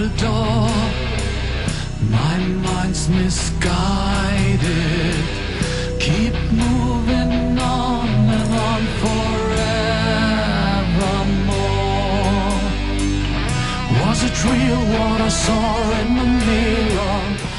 a door. My mind's misguided. Keep moving on and on forevermore. Was it real what I saw in the mirror?